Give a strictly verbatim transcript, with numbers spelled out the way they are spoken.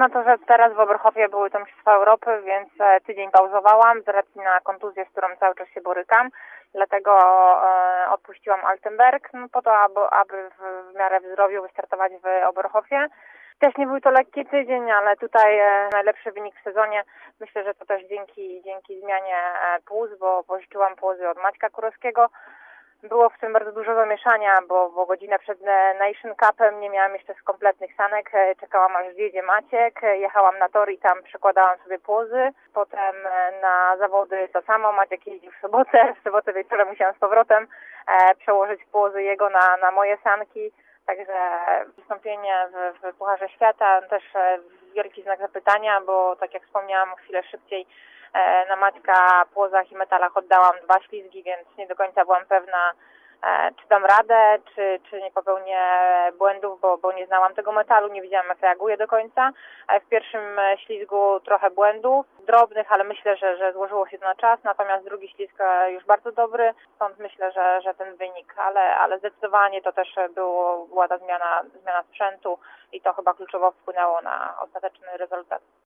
na to, że teraz w Oberhofie były to Mistrzostwa Europy, więc tydzień pauzowałam z racji na kontuzję, z którą cały czas się borykam. Dlatego e, odpuściłam Altenberg, no, po to, aby, aby w, w miarę w zdrowiu wystartować w Oberhofie. Też nie był to lekki tydzień, ale tutaj e, najlepszy wynik w sezonie. Myślę, że to też dzięki dzięki zmianie e, płuc, bo pożyczyłam płuzy od Maćka Kurowskiego. Było w tym bardzo dużo zamieszania, bo, bo godzinę przed Nation Cupem nie miałam jeszcze kompletnych sanek. Czekałam, aż zjedzie Maciek. Jechałam na tor i tam przekładałam sobie płuzy. Potem na zawody to samo. Maciek jeździł w sobotę. W sobotę wieczorem musiałam z powrotem e, przełożyć płuzy jego na, na moje sanki. Także wystąpienie w, w Pucharze Świata też wielki znak zapytania, bo tak jak wspomniałam chwilę szybciej, na Maćka płozach i metalach oddałam dwa ślizgi, więc nie do końca byłam pewna, czy dam radę, czy, czy nie popełnię błędów, bo, bo nie znałam tego metalu, nie wiedziałam, jak reaguje do końca. W pierwszym ślizgu trochę błędów, drobnych, ale myślę, że, że złożyło się to na czas, natomiast drugi ślizg już bardzo dobry, stąd myślę, że, że ten wynik, ale, ale zdecydowanie to też było, była ta zmiana, zmiana sprzętu i to chyba kluczowo wpłynęło na ostateczny rezultat.